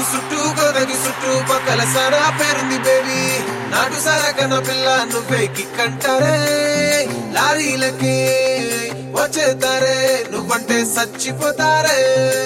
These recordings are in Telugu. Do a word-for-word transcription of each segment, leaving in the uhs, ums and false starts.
సుట్టు గోదగి సుట్టు పక్కల సారా పేరుంది బేబీ నాటు సారా కన్న పిల్ల నువ్వే కిక్కంటారే లారీలకి వచ్చేతారే నువ్వంటే చచ్చిపోతారే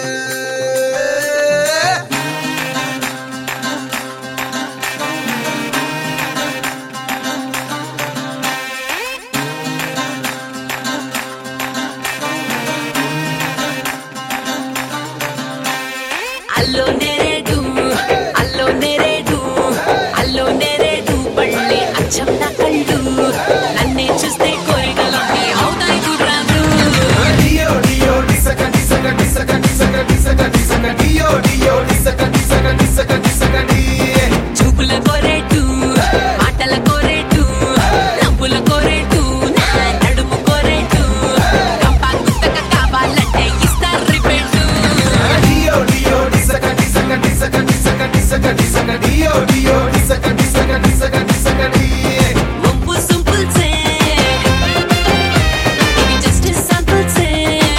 అల్లో నేరేడు అల్లో నేరేడు అల్లో నేరేడు పళ్ళే అచ్చం నా కళ్ళు నన్నే చూస్తే కోరికలన్నీ అవుతాయి గుర్రాలు డియో డియో డిసక డిసక డిసక డిసక డిసక డిసక డియో డియో డిసక డిసక డిసక డిసక డి చూపుల కోరేటు మాటల కోరేటు నవ్వుల కోరేటు నా నడుము కోరేటు కంపా గుత్తక కావాలంటే ఇస్తారు రిపేటు డియో డియో డిసక డిసక డిసక డిసక డిసక డిసక డియో డియో డిసక డిసక డిసక డిసక డి ముంపు సింపుల్ సే ఇది జస్ట్ సింపుల్ సే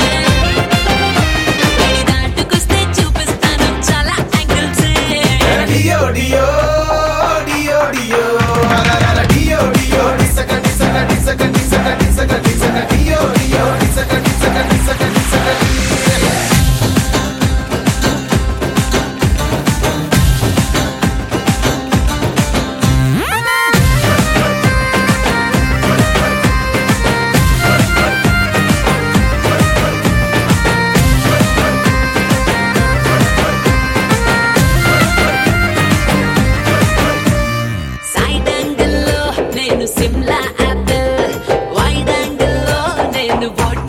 ఇది దాటుకొస్తే చూపిస్తాను చాలా యాంగిల్స్ డియో డియో డియో డియో అలల డియో డియో డిసక డిసక డిసక డిసక డిసక డిసక డియో డియో డిసక డిసక డిసక డిసక డి సైడ్ యాంగిల్ లో నేను సిమ్లా యాపిల్ వైడ్ యాంగిల్ లో నేను వాటర్